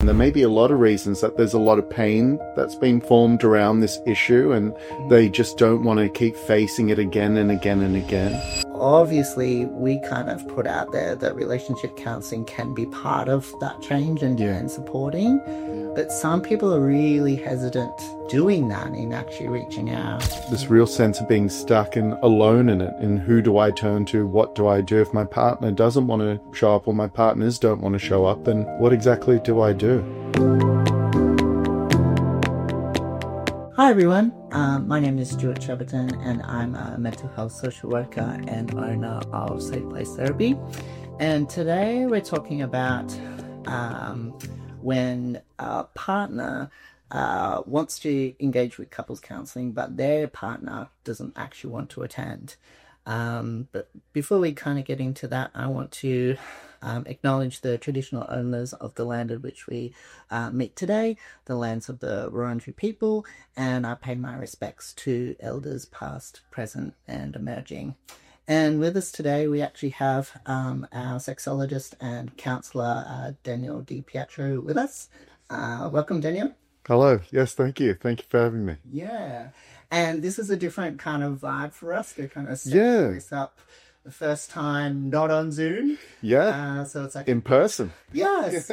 There may be a lot of reasons that there's a lot of pain that's been formed around this issue, and they just don't want to keep facing it again and again and again. Obviously, we kind of put out there that relationship counselling can be part of that change and supporting, but some people are really hesitant doing that in actually reaching out. This real sense of being stuck and alone in it, and who do I turn to, what do I do if my partner doesn't want to show up or my partners don't want to show up, then what exactly do I do? Hi everyone, my name is Stuart Treverton and I'm a mental health social worker and owner of Safe Place Therapy. And today we're talking about when a partner wants to engage with couples counselling but their partner doesn't actually want to attend. But before we kind of get into that, I want to acknowledge the traditional owners of the land at which we meet today, the lands of the Wurundjeri people, and I pay my respects to elders past, present, and emerging. And with us today, we actually have our sexologist and counsellor, Daniel Di Pietro, with us. Welcome, Daniel. Hello. Yes, thank you. Thank you for having me. Yeah. And this is a different kind of vibe for us to kind of set this up the first time, not on Zoom. Yeah. So it's like in person. Yes.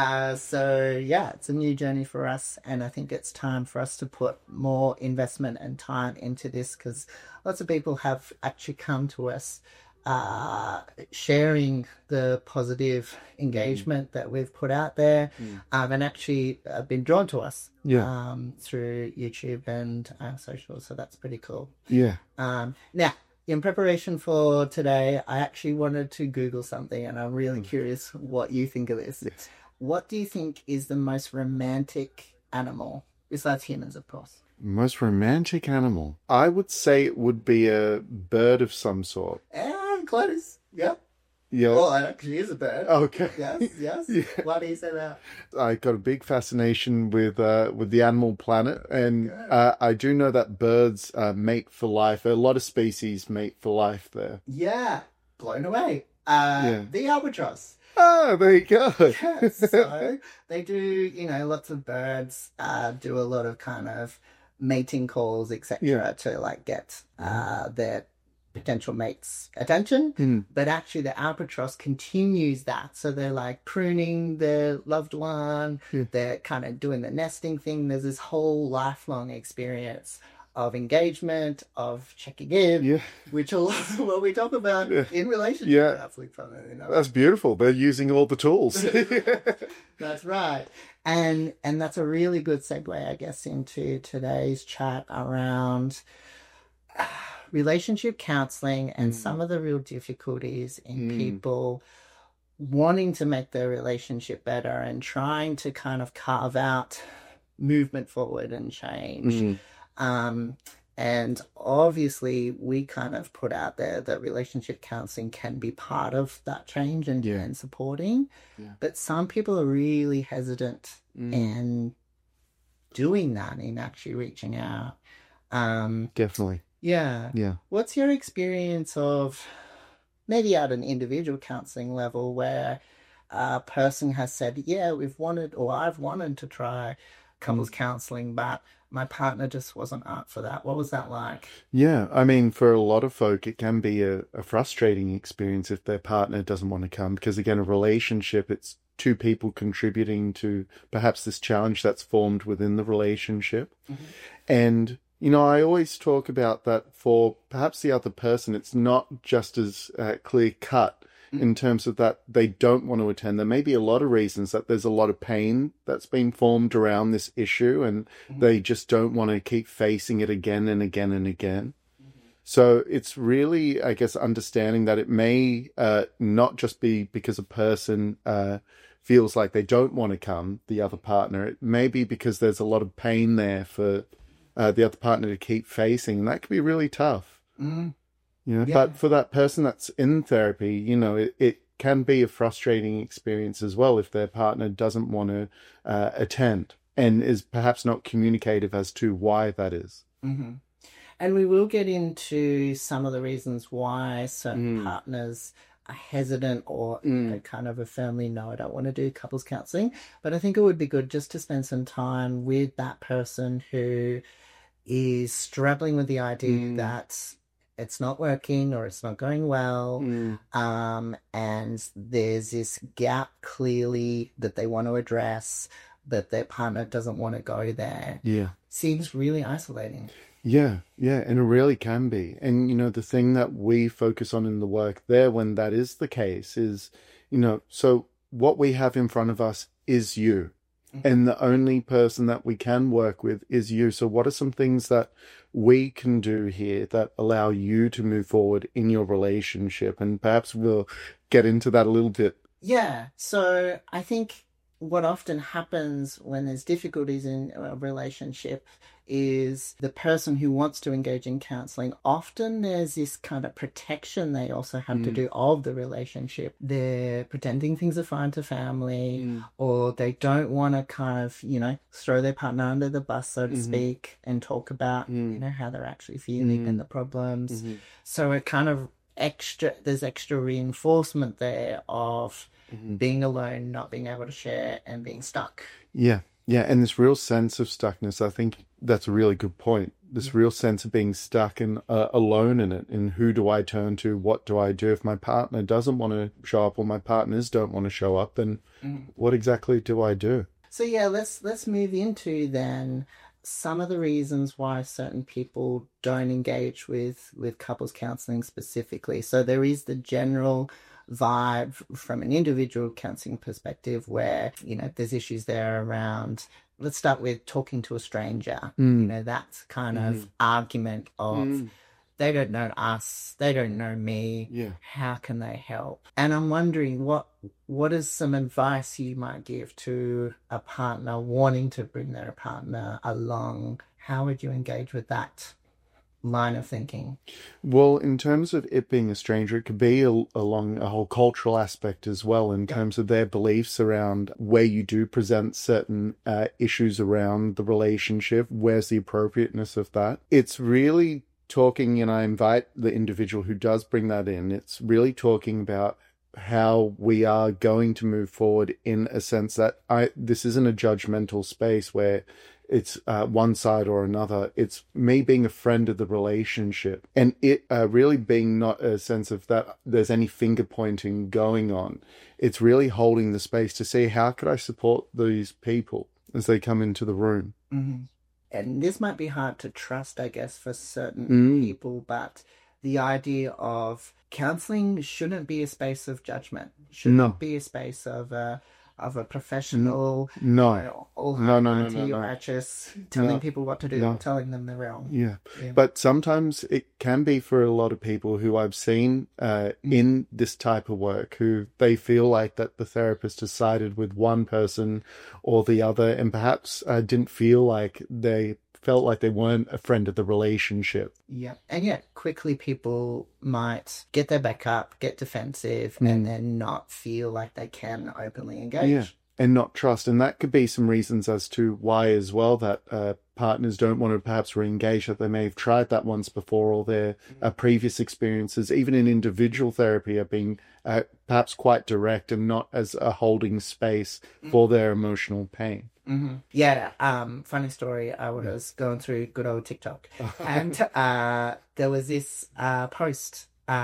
So yeah, it's a new journey for us. And I think it's time for us to put more investment and time into this because lots of people have actually come to us sharing the positive engagement that we've put out there and actually been drawn to us through YouTube and social. So that's pretty cool. Yeah. Now, in preparation for today, I actually wanted to Google something and I'm really curious what you think of this. Yes. What do you think is the most romantic animal, besides humans, of course? Most romantic animal? I would say it would be a bird of some sort. Close. Yep. Yeah. Well, it actually is a bird. Okay. Yes. Yeah. Why do you say that? I got a big fascination with the animal planet, and I do know that birds mate for life. A lot of species mate for life there. Yeah. Blown away. The albatross. Oh, there you go. Yes. So they do, lots of birds do a lot of kind of mating calls, etc., to like get their potential mate's attention, but actually the albatross continues that. So they're like pruning their loved one, they're kind of doing the nesting thing. There's this whole lifelong experience of engagement, of checking in, which a lot of what we talk about in relationships. Yeah. That's beautiful. They're using all the tools. That's right. And that's a really good segue, I guess, into today's chat around relationship counseling and some of the real difficulties in people wanting to make their relationship better and trying to kind of carve out movement forward and change. And obviously we kind of put out there that relationship counseling can be part of that change and supporting, but some people are really hesitant in doing that, in actually reaching out. Definitely. Yeah. What's your experience of maybe at an individual counseling level where a person has said, I've wanted to try couples counseling, but my partner just wasn't up for that. What was that like? Yeah, I mean, for a lot of folk, it can be a frustrating experience if their partner doesn't want to come, because again, a relationship, it's two people contributing to perhaps this challenge that's formed within the relationship. And I always talk about that for perhaps the other person, it's not just as clear cut in terms of that they don't want to attend. There may be a lot of reasons that there's a lot of pain that's been formed around this issue, and they just don't want to keep facing it again and again and again. So it's really, I guess, understanding that it may not just be because a person feels like they don't want to come, the other partner. It may be because there's a lot of pain there for the other partner to keep facing, and that can be really tough. But for that person that's in therapy, it can be a frustrating experience as well if their partner doesn't want to attend and is perhaps not communicative as to why that is. And we will get into some of the reasons why certain partners hesitant or kind of a firmly no, I don't want to do couples counseling. But I think it would be good just to spend some time with that person who is struggling with the idea that it's not working or it's not going well. And there's this gap clearly that they want to address, but their partner doesn't want to go there. Yeah. Seems really isolating. Yeah, yeah, and it really can be. And, the thing that we focus on in the work there when that is the case is, so what we have in front of us is you. And the only person that we can work with is you. So what are some things that we can do here that allow you to move forward in your relationship? And perhaps we'll get into that a little bit. Yeah. So I think what often happens when there's difficulties in a relationship is the person who wants to engage in counseling, often there's this kind of protection they also have to do of the relationship. They're pretending things are fine to family, or they don't want to kind of, throw their partner under the bus, so to speak, and talk about, how they're actually feeling and the problems. So it kind of there's extra reinforcement there of being alone, not being able to share, and being stuck. Yeah. Yeah. And this real sense of stuckness, I think that's a really good point. This real sense of being stuck and alone in it. And who do I turn to? What do I do if my partner doesn't want to show up or my partners don't want to show up? Then what exactly do I do? So yeah, let's move into then some of the reasons why certain people don't engage with couples counseling specifically. So there is the general vibe from an individual counseling perspective where, there's issues there around, let's start with talking to a stranger. That's kind of argument of they don't know us, they don't know me. Yeah. How can they help? And I'm wondering what is some advice you might give to a partner wanting to bring their partner along? How would you engage with that line of thinking? Well, in terms of it being a stranger, it could be along a whole cultural aspect as well, in terms of their beliefs around where you do present certain issues around the relationship. Where's the appropriateness of that? It's really talking, and I invite the individual who does bring that in, it's really talking about how we are going to move forward in a sense that this isn't a judgmental space where it's one side or another. It's me being a friend of the relationship, and it really being not a sense of that there's any finger pointing going on. It's really holding the space to see how could I support these people as they come into the room. And this might be hard to trust, I guess, for certain people, but the idea of counseling shouldn't be a space of judgment. Shouldn't be a space of a professional. No. Righteous, telling people what to do, telling them they're wrong. Yeah. But sometimes it can be for a lot of people who I've seen in this type of work, who they feel like that the therapist has sided with one person or the other, and perhaps didn't feel like they felt like they weren't a friend of the relationship. Yeah. And yet quickly people might get their back up, get defensive, and then not feel like they can openly engage. Yeah. And not trust. And that could be some reasons as to why as well that partners don't want to perhaps re-engage, that they may have tried that once before, or their previous experiences, even in individual therapy, are being perhaps quite direct and not as a holding space for their emotional pain. Yeah, funny story. I was going through good old TikTok, and there was this post,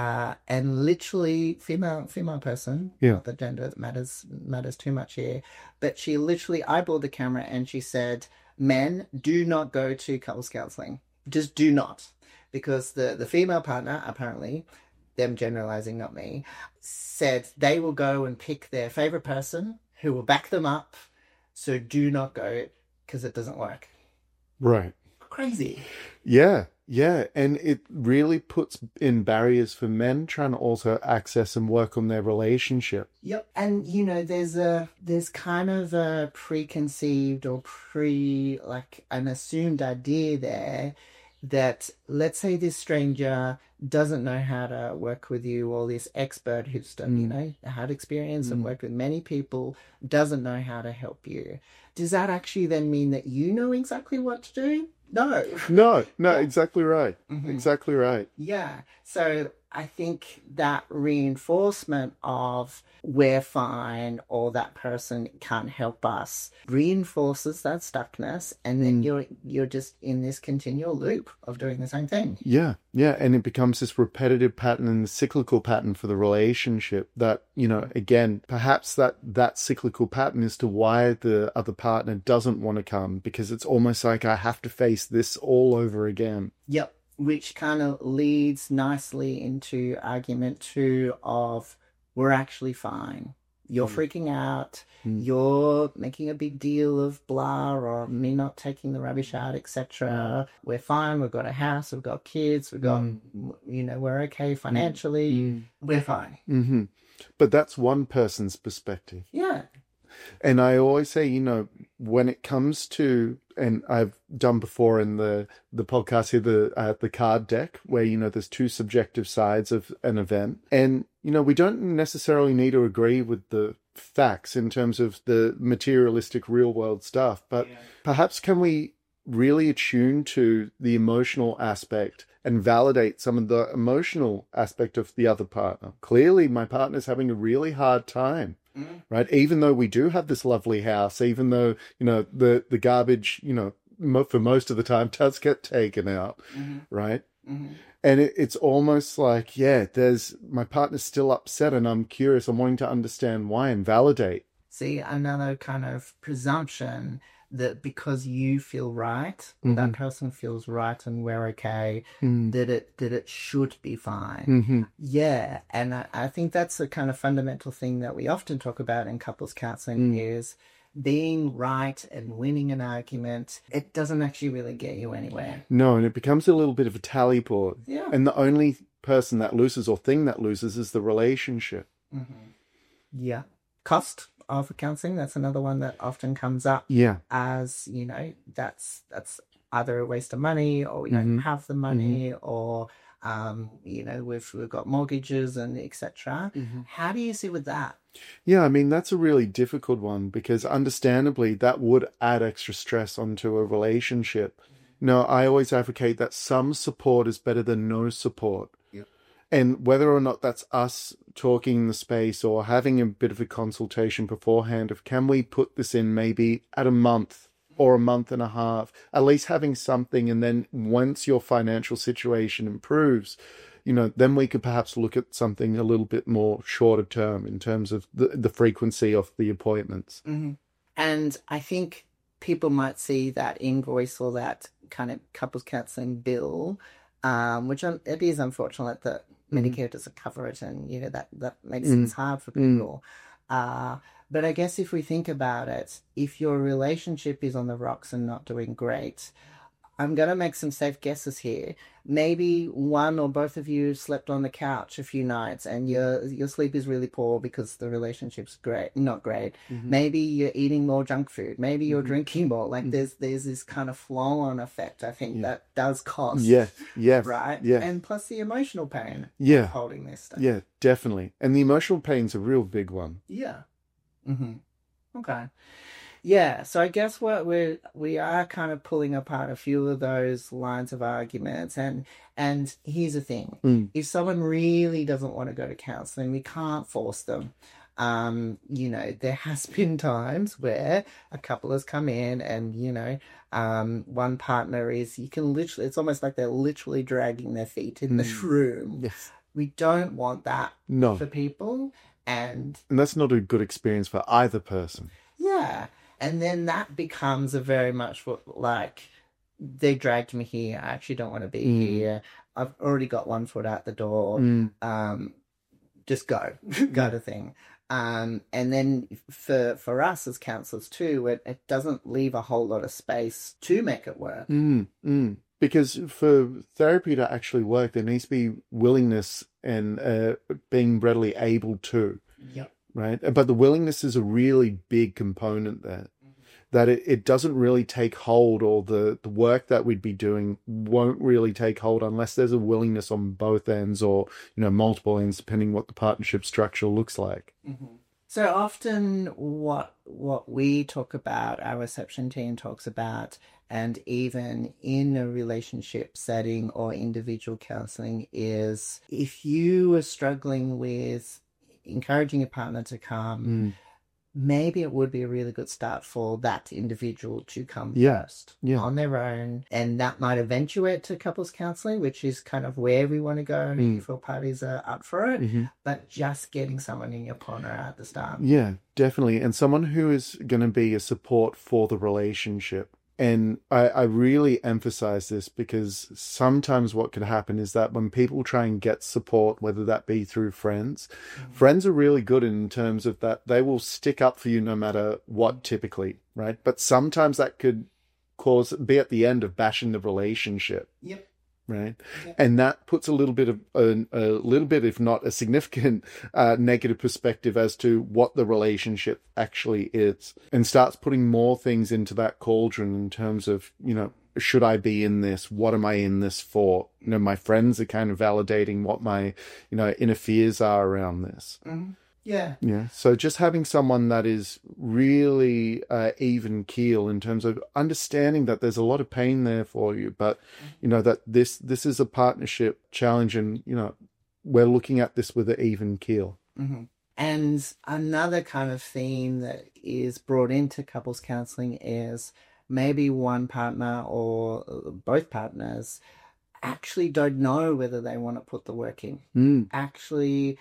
and literally female person. Not the gender that matters too much here, but she literally eyeballed the camera and she said, "Men, do not go to couples counseling. Just do not," because the female partner, apparently, them generalizing, not me, said they will go and pick their favorite person who will back them up. So do not go because it doesn't work. Right. Crazy. Yeah. Yeah. And it really puts in barriers for men trying to also access and work on their relationship. Yep. And, there's kind of a preconceived or an assumed idea there that, let's say this stranger doesn't know how to work with you, or this expert who's done, had experience and worked with many people doesn't know how to help you. Does that actually then mean that you know exactly what to do? No. No, exactly right. Exactly right. Yeah. So I think that reinforcement of we're fine or that person can't help us reinforces that stuckness, and then you're just in this continual loop of doing the same thing. Yeah, yeah, and it becomes this repetitive pattern and the cyclical pattern for the relationship that, again, perhaps that cyclical pattern is to why the other partner doesn't want to come, because it's almost like I have to face this all over again. Yep. Which kind of leads nicely into argument 2 of we're actually fine. You're freaking out. You're making a big deal of blah or me not taking the rubbish out, etc. We're fine. We've got a house. We've got kids. We've got, we're okay financially. We're fine. Mm-hmm. But that's one person's perspective. Yeah. And I always say, when it comes to, and I've done before in the podcast here, the card deck, where, there's 2 subjective sides of an event. And, we don't necessarily need to agree with the facts in terms of the materialistic real world stuff, but perhaps can we really attune to the emotional aspect and validate some of the emotional aspect of the other partner? Clearly, my partner's having a really hard time. Right. Even though we do have this lovely house, even though, the garbage, for most of the time does get taken out. Right. And it's almost like, my partner's still upset and I'm curious. I'm wanting to understand why and validate. See, another kind of presumption that because you feel right, that person feels right and we're okay, that it should be fine. Yeah, and I think that's a kind of fundamental thing that we often talk about in couples counseling is being right and winning an argument. It doesn't actually really get you anywhere. No, and it becomes a little bit of a tally board. Yeah. And the only person that loses or thing that loses is the relationship. Yeah. Cost of counseling, that's another one that often comes up as that's either a waste of money or we don't have the money or we've got mortgages and etc. How do you see with that? I mean, that's a really difficult one because understandably that would add extra stress onto a relationship. I always advocate that some support is better than no support. And whether or not that's us talking in the space or having a bit of a consultation beforehand of can we put this in maybe at a month or a month and a half, at least having something. And then once your financial situation improves, then we could perhaps look at something a little bit more shorter term in terms of the frequency of the appointments. And I think people might see that invoice or that kind of couples counseling bill, which it is unfortunate that Medicare doesn't cover it, and that makes things hard for people. But I guess if we think about it, if your relationship is on the rocks and not doing great, I'm going to make some safe guesses here. Maybe one or both of you slept on the couch a few nights and your sleep is really poor because the relationship's not great. Maybe you're eating more junk food. Maybe you're drinking more. Like there's this kind of flow-on effect, I think, that does cost. Yeah. Right? Yeah. And plus the emotional pain of holding this stuff. Yeah, definitely. And the emotional pain's a real big one. Yeah. Okay. Yeah, so I guess we are kind of pulling apart a few of those lines of arguments, and here's the thing: if someone really doesn't want to go to counselling, we can't force them. There has been times where a couple has come in, and one partner is it's almost like they're literally dragging their feet in the room. Yes, we don't want that for people, and that's not a good experience for either person. Yeah. And then that becomes a very much like, they dragged me here. I actually don't want to be here. I've already got one foot out the door. Just go, kind of thing. And then for us as counsellors too, it doesn't leave a whole lot of space to make it work. Because for therapy to actually work, there needs to be willingness and being readily able to. Yep. Right. But the willingness is a really big component there. That it doesn't really take hold, or the work that we'd be doing won't really take hold unless there's a willingness on both ends or, multiple ends, depending what the partnership structure looks like. So often what we talk about, our reception team talks about, and even in a relationship setting or individual counseling, is if you are struggling with encouraging a partner to come, maybe it would be a really good start for that individual to come first on their own. And that might eventuate to couples counseling, which is kind of where we want to go if all parties are up for it. But just getting someone in your corner at the start. Yeah, definitely. And someone who is going to be a support for the relationship. And I really emphasize this because sometimes what could happen is that when people try and get support, whether that be through friends, friends are really good in terms of that they will stick up for you no matter what typically, right? But sometimes that could be at the end of bashing the relationship. Yep. Right. Yeah. And that puts a little bit, if not a significant negative perspective as to what the relationship actually is, and starts putting more things into that cauldron in terms of, should I be in this? What am I in this for? My friends are kind of validating what my, inner fears are around this. Mm-hmm. Yeah. Yeah. So just having someone that is really even keel in terms of understanding that there's a lot of pain there for you, but that this is a partnership challenge, and we're looking at this with an even keel. Mm-hmm. And another kind of theme that is brought into couples counseling is maybe one partner or both partners actually don't know whether they want to put the work in. Actually,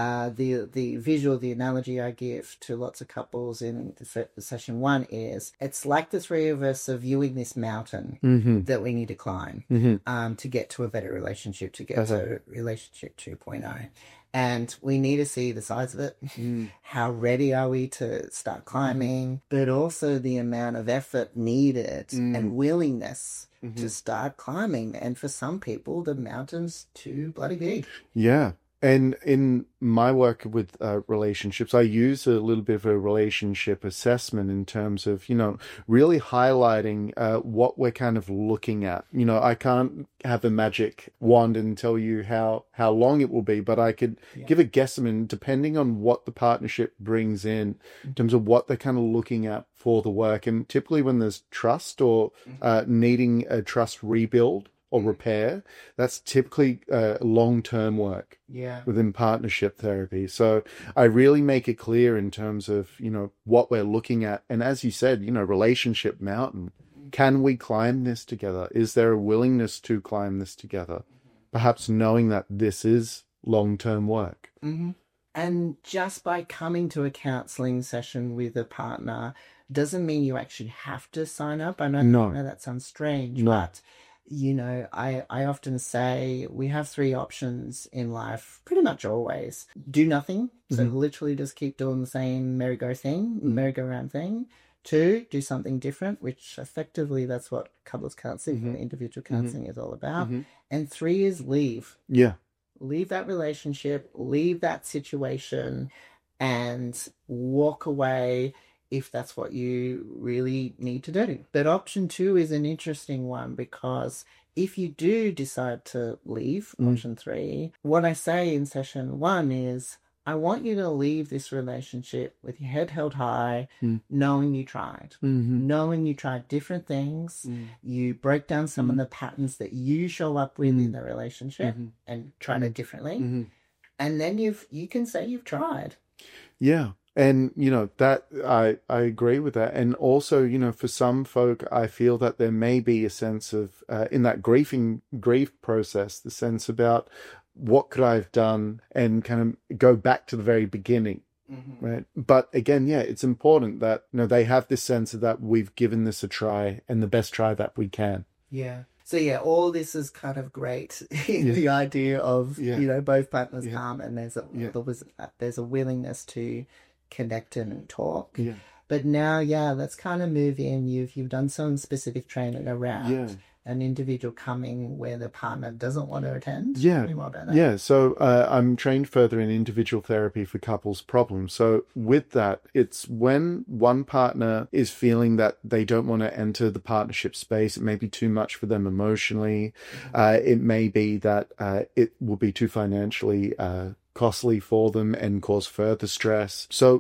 the analogy I give to lots of couples in session 1 is it's like the three of us are viewing this mountain that we need to climb to get to a better relationship, to get to relationship 2.0. And we need to see the size of it. How ready are we to start climbing? But also the amount of effort needed and willingness to start climbing. And for some people, the mountain's too bloody big. Yeah. And in my work with relationships, I use a little bit of a relationship assessment in terms of, really highlighting what we're kind of looking at. I can't have a magic wand and tell you how long it will be, but I could give a guesstimate depending on what the partnership brings in terms of what they're kind of looking at for the work. And typically when there's trust or needing a trust rebuild or repair, that's typically long-term work within partnership therapy. So I really make it clear in terms of, what we're looking at. And as you said, relationship mountain. Can we climb this together? Is there a willingness to climb this together? Perhaps knowing that this is long-term work. And just by coming to a counseling session with a partner doesn't mean you actually have to sign up. I know that sounds strange, but I often say we have 3 options in life, pretty much always. Do nothing, so literally just keep doing the same merry-go-round thing. 2, do something different, which effectively that's what couples counseling and individual counseling is all about. And 3 is leave. Yeah. Leave that relationship, leave that situation, and walk away if that's what you really need to do. But option 2 is an interesting one, because if you do decide to leave, option 3, what I say in session 1 is, I want you to leave this relationship with your head held high, knowing you tried. Knowing you tried different things. You broke down some of the patterns that you show up with in the relationship and tried it differently. And then you can say you've tried. Yeah. And, that I agree with that. And also, for some folk, I feel that there may be a sense of, in that grief process, the sense about what could I have done, and kind of go back to the very beginning. Right. But again, it's important that, they have this sense of that we've given this a try, and the best try that we can. Yeah. So all this is kind of great. The idea of, both partners come and there's a willingness to connect and talk. But now let's kind of move in. You've done some specific training around an individual coming where the partner doesn't want to attend. Tell me more about that. So I'm trained further in individual therapy for couples problems. So with that, it's when one partner is feeling that they don't want to enter the partnership space. It may be too much for them emotionally. It may be that it will be too financially costly for them and cause further stress. So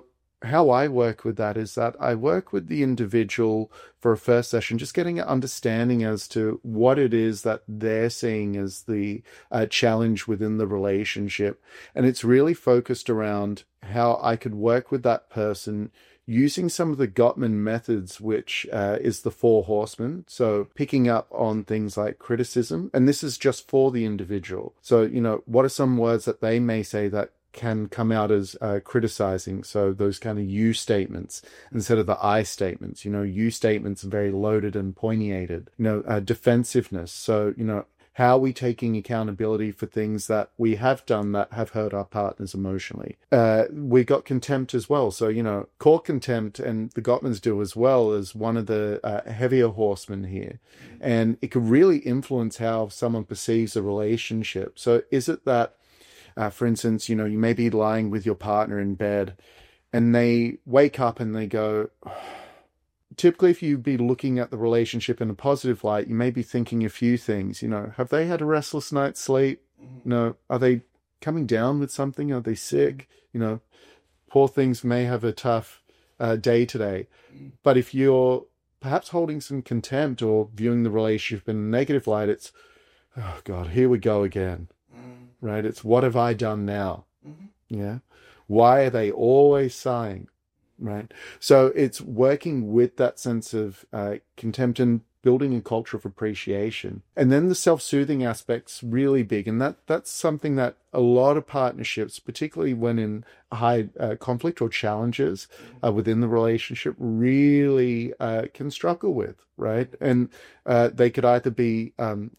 how I work with that is that I work with the individual for a first session, just getting an understanding as to what it is that they're seeing as the challenge within the relationship. And it's really focused around how I could work with that person using some of the Gottman methods, which is the Four Horsemen. So picking up on things like criticism, and this is just for the individual. So, what are some words that they may say that can come out as criticizing? So those kind of you statements instead of the I statements. You statements are very loaded and pointiated. Defensiveness. So, how are we taking accountability for things that we have done that have hurt our partners emotionally? We got contempt as well. So, core contempt, and the Gottmans do as well, as one of the heavier horsemen here. And it could really influence how someone perceives a relationship. So is it that, for instance, you may be lying with your partner in bed and they wake up and they go, typically, if you be looking at the relationship in a positive light, you may be thinking a few things. Have they had a restless night's sleep? Are they coming down with something? Are they sick? Poor things may have a tough day today. But if you're perhaps holding some contempt or viewing the relationship in a negative light, it's, oh God, here we go again. Right? It's, what have I done now? Yeah. Why are they always sighing? Right. So it's working with that sense of contempt and building a culture of appreciation. And then the self-soothing aspect's really big. And that's something that a lot of partnerships, particularly when in high conflict or challenges within the relationship, really can struggle with. Right. And they could either be,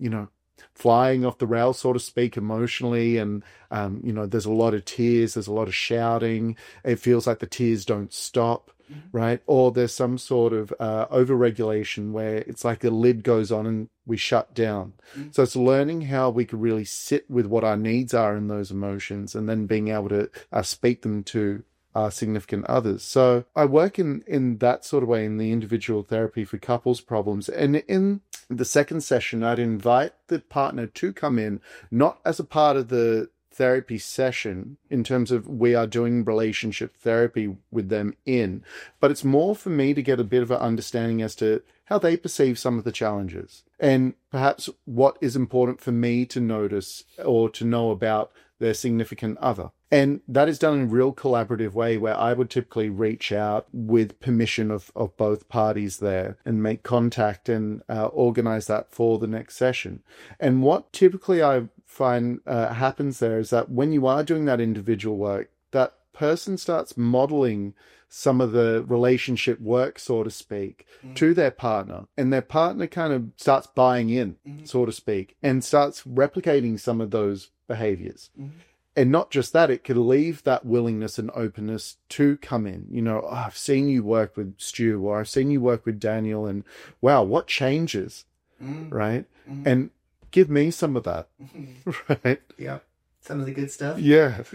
flying off the rails, so to speak, emotionally. And, there's a lot of tears, there's a lot of shouting. It feels like the tears don't stop, right? Or there's some sort of overregulation where it's like the lid goes on and we shut down. So it's learning how we could really sit with what our needs are in those emotions and then being able to speak them to our significant others. So I work in that sort of way in the individual therapy for couples problems. And in the second session, I'd invite the partner to come in, not as a part of the therapy session in terms of we are doing relationship therapy with them but it's more for me to get a bit of an understanding as to how they perceive some of the challenges and perhaps what is important for me to notice or to know about their significant other. And that is done in a real collaborative way where I would typically reach out with permission of both parties there and make contact and organize that for the next session. And what typically I find happens there is that when you are doing that individual work, that person starts modeling some of the relationship work, so to speak, to their partner. And their partner kind of starts buying in, so to speak, and starts replicating some of those behaviors. And not just that, it could leave that willingness and openness to come in. Oh, I've seen you work with Stu, or I've seen you work with Daniel, and wow, what changes, right? And give me some of that, right? Yeah, some of the good stuff. Yeah.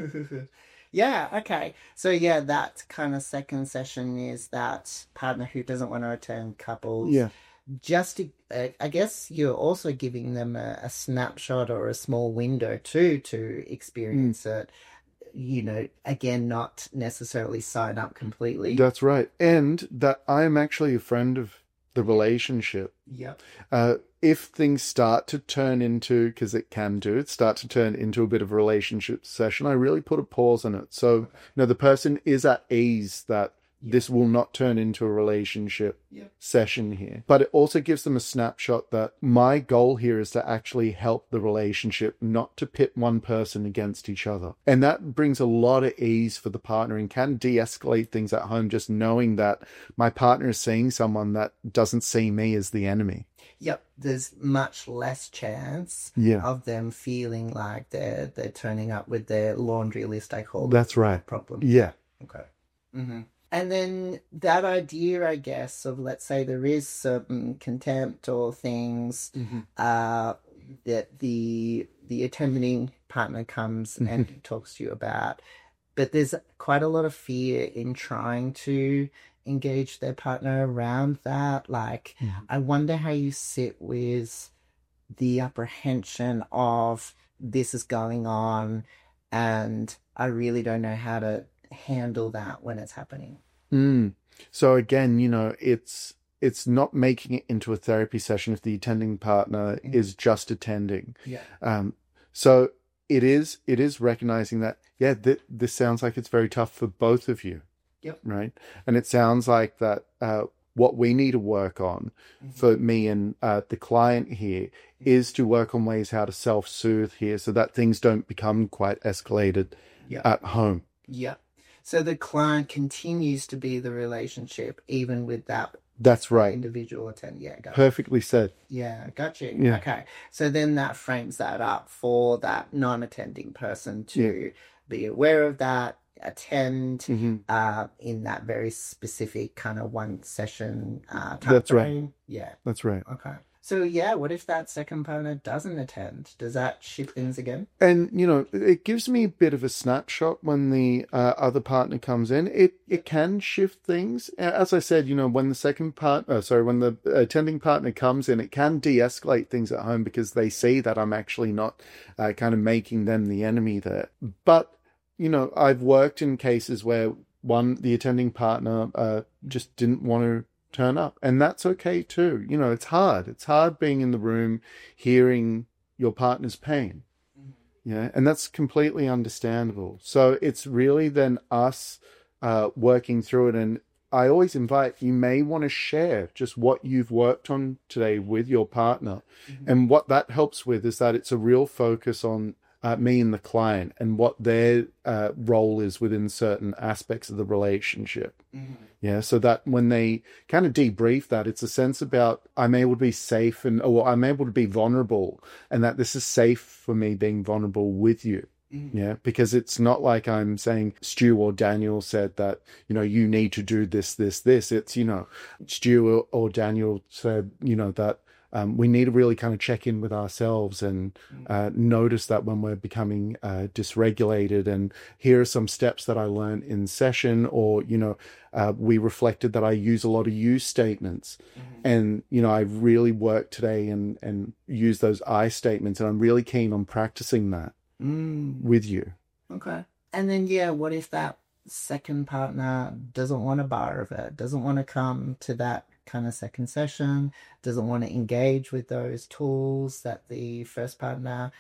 Yeah, okay. So yeah, that kind of second session is that partner who doesn't want to attend couples. Yeah. Just to, I guess you're also giving them a snapshot or a small window too to experience it. Again, not necessarily sign up completely. That's right. And that I'm actually a friend of the relationship. Yep. If things start to turn into, because it can do, start to turn into a bit of a relationship session, I really put a pause on it. So, the person is at ease that this will not turn into a relationship session here. But it also gives them a snapshot that my goal here is to actually help the relationship, not to pit one person against each other. And that brings a lot of ease for the partner and can de-escalate things at home, just knowing that my partner is seeing someone that doesn't see me as the enemy. Yep, there's much less chance of them feeling like they're turning up with their laundry list, I call it. That's right. Problem. Yeah. Okay. And then that idea, I guess, of let's say there is certain contempt or things that the attending partner comes and talks to you about, but there's quite a lot of fear in trying to engage their partner around that. Like, I wonder how you sit with the apprehension of this is going on and I really don't know how to handle that when it's happening? Mm. So again, it's not making it into a therapy session if the attending partner is just attending. Yeah. So it is recognizing that, yeah, this sounds like it's very tough for both of you. Yep. Right. And it sounds like that what we need to work on for me and the client here is to work on ways how to self-soothe here so that things don't become quite escalated at home. Yeah. So the client continues to be the relationship even with that That's right. individual attend. Yeah, got Perfectly said. Yeah, got you. Yeah. Okay. So then that frames that up for that non-attending person to be aware of that, attend in that very specific kind of one session time That's right. frame. Yeah. That's right. Okay. So yeah, what if that second partner doesn't attend? Does that shift things again? And, it gives me a bit of a snapshot when the other partner comes in. It can shift things. As I said, when when the attending partner comes in, it can de-escalate things at home because they see that I'm actually not kind of making them the enemy there. But, I've worked in cases where the attending partner just didn't want to turn up, and that's okay too. It's hard being in the room hearing your partner's pain, and that's completely understandable. So it's really then us working through it. And I always invite, you may want to share just what you've worked on today with your partner. And what that helps with is that it's a real focus on me and the client and what their role is within certain aspects of the relationship. So that when they kind of debrief that, it's a sense about I'm able to be safe or I'm able to be vulnerable, and that this is safe for me being vulnerable with you. Because it's not like I'm saying Stu or Daniel said that, you need to do this, this, this. It's, Stu or Daniel said, that we need to really kind of check in with ourselves and notice that when we're becoming dysregulated. And here are some steps that I learned in session, or, we reflected that I use a lot of you statements. And, I really worked today and use those I statements. And I'm really keen on practicing that with you. Okay. And then, what if that second partner doesn't want a bar of it, doesn't want to come to that kind of second session, doesn't want to engage with those tools that the first partner,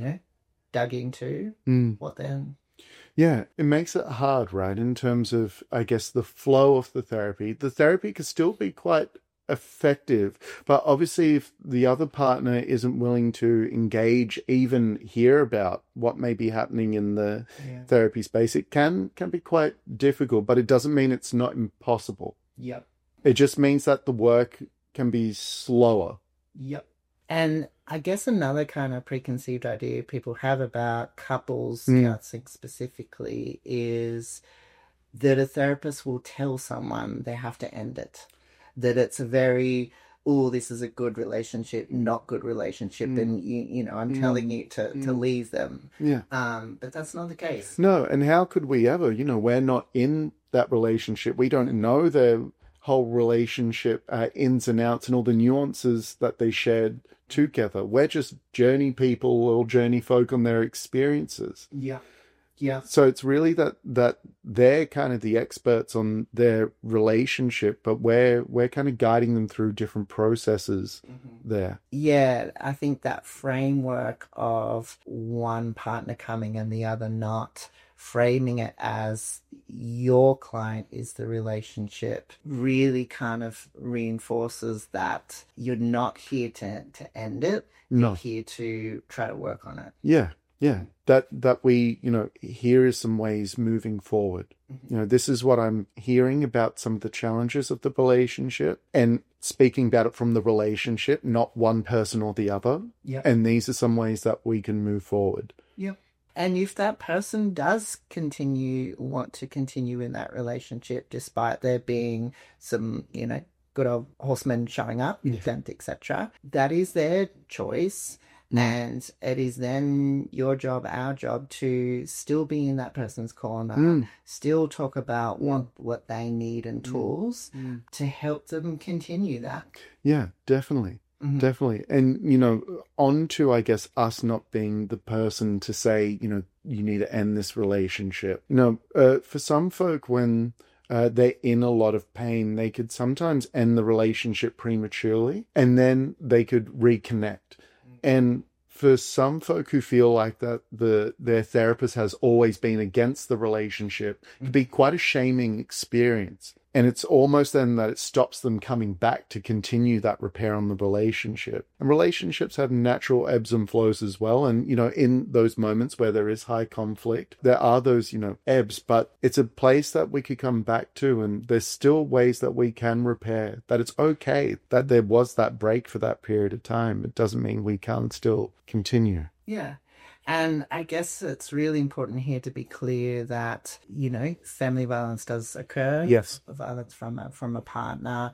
dug into? What then? Yeah, it makes it hard, right? In terms of, I guess, the flow of the therapy. The therapy can still be quite effective, but obviously if the other partner isn't willing to engage, even hear about what may be happening in the therapy space, it can be quite difficult, but it doesn't mean it's not impossible. Yep. It just means that the work can be slower. Yep. And I guess another kind of preconceived idea people have about couples counseling specifically is that a therapist will tell someone they have to end it. That it's a very, this is a good relationship, not good relationship, and I'm telling you to leave them. Yeah. But that's not the case. No, and how could we ever? We're not in that relationship. We don't know their whole relationship ins and outs and all the nuances that they shared together. We're just journey people or journey folk on their experiences. Yeah. Yeah. So it's really that they're kind of the experts on their relationship, but we're kind of guiding them through different processes there. Yeah, I think that framework of one partner coming and the other not, framing it as your client is the relationship, really kind of reinforces that you're not here to end it. No. You're here to try to work on it. Yeah. Yeah, that we, here is some ways moving forward. This is what I'm hearing about some of the challenges of the relationship, and speaking about it from the relationship, not one person or the other. Yeah. And these are some ways that we can move forward. Yeah. And if that person does want to continue in that relationship, despite there being some, good old horsemen showing up, etc., that is their choice. And it is then your job, our job, to still be in that person's corner, still talk about what they need and tools to help them continue that. Yeah, definitely. Definitely. And, on to, I guess, us not being the person to say, you need to end this relationship. For some folk, when they're in a lot of pain, they could sometimes end the relationship prematurely and then they could reconnect. And for some folk who feel like that their therapist has always been against the relationship, it can be quite a shaming experience. And it's almost then that it stops them coming back to continue that repair on the relationship. And relationships have natural ebbs and flows as well. And, in those moments where there is high conflict, there are those, ebbs, but it's a place that we could come back to. And there's still ways that we can repair, that it's okay that there was that break for that period of time. It doesn't mean we can't still continue. Yeah. And I guess it's really important here to be clear that, family violence does occur. Yes. Violence from a partner,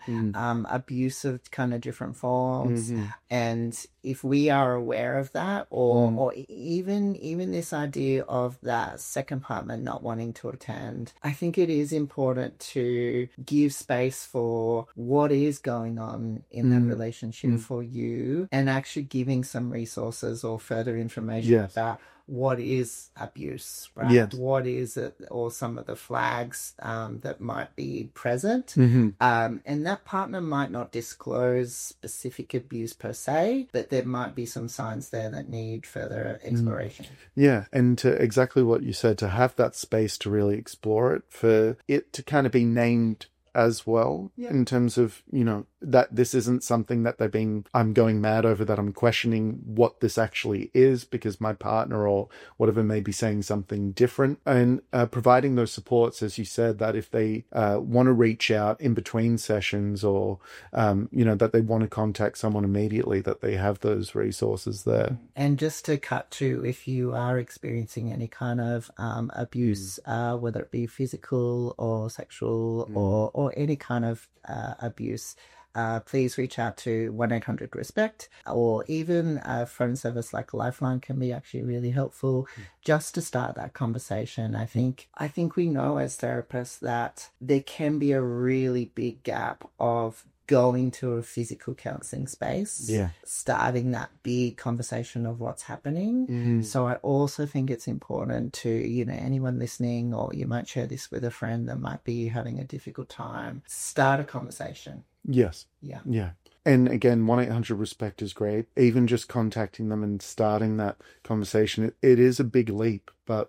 abuse of kind of different forms. And if we are aware of that, or even this idea of that second partner not wanting to attend, I think it is important to give space for what is going on in that relationship for you, and actually giving some resources or further information about what is abuse, right? Yes. What is it, or some of the flags that might be present. And that partner might not disclose specific abuse per se, but there might be some signs there that need further exploration. Yeah, and to exactly what you said, to have that space to really explore it, for it to kind of be named as well, in terms of, that this isn't something that I'm going mad over, that I'm questioning what this actually is because my partner or whatever may be saying something different, and providing those supports, as you said, that if they want to reach out in between sessions, or, that they want to contact someone immediately, that they have those resources there. And just to cut to, if you are experiencing any kind of abuse, whether it be physical or sexual or any kind of abuse, please reach out to 1-800-RESPECT, or even a phone service like Lifeline can be actually really helpful just to start that conversation. I think we know as therapists that there can be a really big gap of going to a physical counseling space, starting that big conversation of what's happening. So I also think it's important to, anyone listening, or you might share this with a friend that might be having a difficult time, start a conversation. Yes. Yeah. And again, 1-800-RESPECT is great. Even just contacting them and starting that conversation, it is a big leap, but,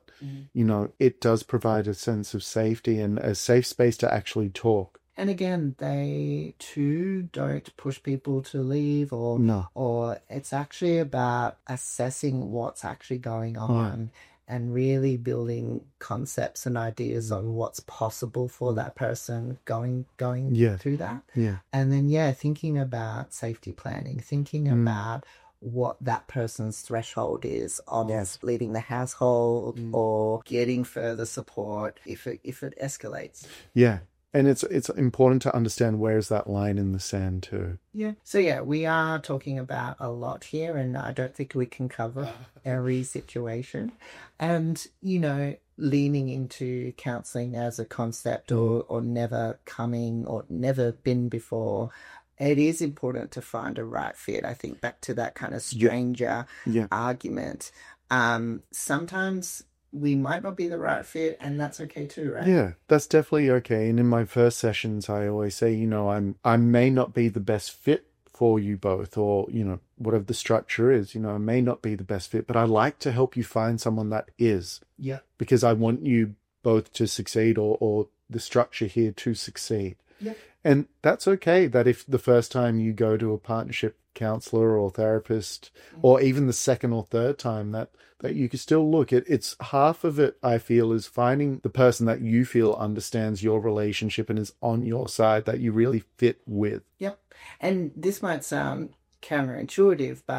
it does provide a sense of safety and a safe space to actually talk. And again, they too don't push people to leave, or it's actually about assessing what's actually going on. And really building concepts and ideas on what's possible for that person going through that. And then, thinking about safety planning, thinking about what that person's threshold is on leaving the household or getting further support if it escalates. Yeah. And it's important to understand where's that line in the sand too. Yeah. So we are talking about a lot here, and I don't think we can cover every situation. And, leaning into counselling as a concept, or never coming or never been before, it is important to find a right fit. I think back to that kind of stranger argument. Sometimes we might not be the right fit, and that's okay too, right? Yeah, that's definitely okay. And in my first sessions, I always say, I may not be the best fit for you both, or, whatever the structure is, I may not be the best fit, but I like to help you find someone that is. Yeah. Because I want you both to succeed, or the structure here to succeed. Yeah. And that's okay, that if the first time you go to a partnership counselor or therapist, or even the second or third time, that you can still look at, it's half of it, I feel, is finding the person that you feel understands your relationship and is on your side, that you really fit with. Yep. And this might sound counterintuitive, but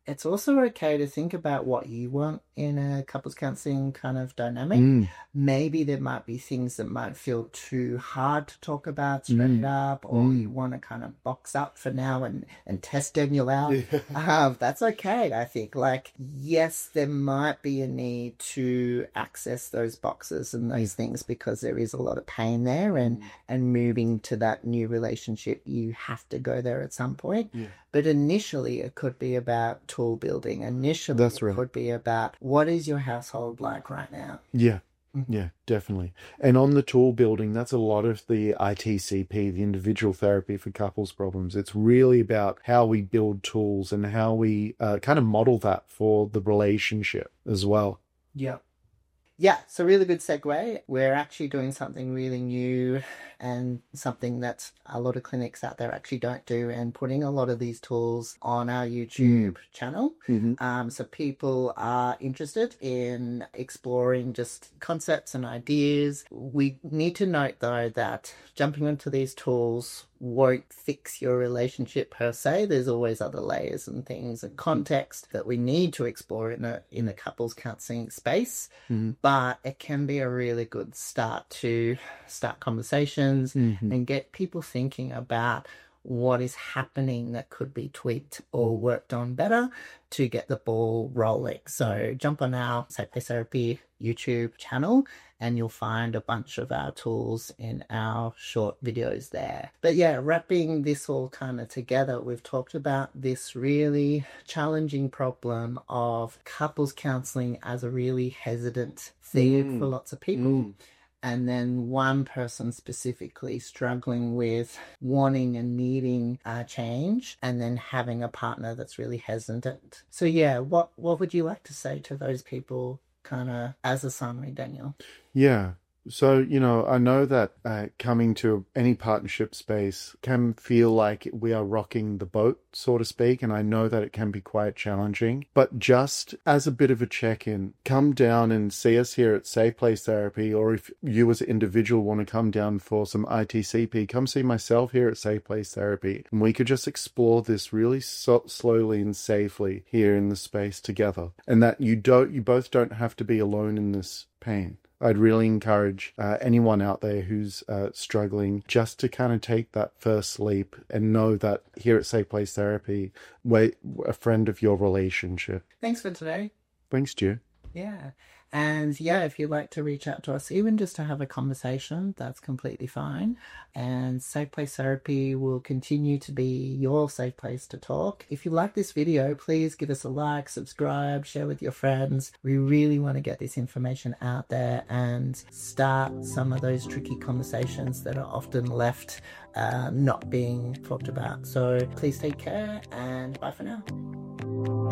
It's also okay to think about what you want in a couples counseling kind of dynamic. Maybe there might be things that might feel too hard to talk about straight up, or you want to kind of box up for now and test Daniel out. That's okay, I think. Like, yes, there might be a need to access those boxes and those things because there is a lot of pain there, and moving to that new relationship, you have to go there at some point. But initially, it could be about tool building. Initially, That's right. It could be about what is your household like right now? Yeah. Yeah, definitely. And on the tool building, that's a lot of the ITCP, the individual therapy for couples problems. It's really about how we build tools and how we kind of model that for the relationship as well. Yeah. Yeah, so really good segue. We're actually doing something really new and something that a lot of clinics out there actually don't do, and putting a lot of these tools on our YouTube channel. So people are interested in exploring just concepts and ideas. We need to note, though, that jumping into these tools won't fix your relationship per se. There's always other layers and things and context that we need to explore in a couples counseling space. But it can be a really good start to start conversations and get people thinking about what is happening that could be tweaked or worked on better to get the ball rolling. So jump on our Safe Place Therapy YouTube channel and you'll find a bunch of our tools in our short videos there. But yeah, wrapping this all kind of together, we've talked about this really challenging problem of couples counseling as a really hesitant thing for lots of people. And then one person specifically struggling with wanting and needing a change, and then having a partner that's really hesitant. So yeah, what would you like to say to those people kind of as a summary, Daniel? Yeah. So, I know that coming to any partnership space can feel like we are rocking the boat, so to speak, and I know that it can be quite challenging. But just as a bit of a check-in, come down and see us here at Safe Place Therapy, or if you as an individual want to come down for some ITCP, come see myself here at Safe Place Therapy, and we could just explore this really slowly and safely here in the space together, and that you both don't have to be alone in this pain. I'd really encourage anyone out there who's struggling just to kind of take that first leap and know that here at Safe Place Therapy, we're a friend of your relationship. Thanks for today. Thanks, Stu. Yeah. And yeah, if you'd like to reach out to us, even just to have a conversation, that's completely fine. And Safe Place Therapy will continue to be your safe place to talk. If you like this video, please give us a like, subscribe, share with your friends. We really want to get this information out there and start some of those tricky conversations that are often left not being talked about. So please take care and bye for now.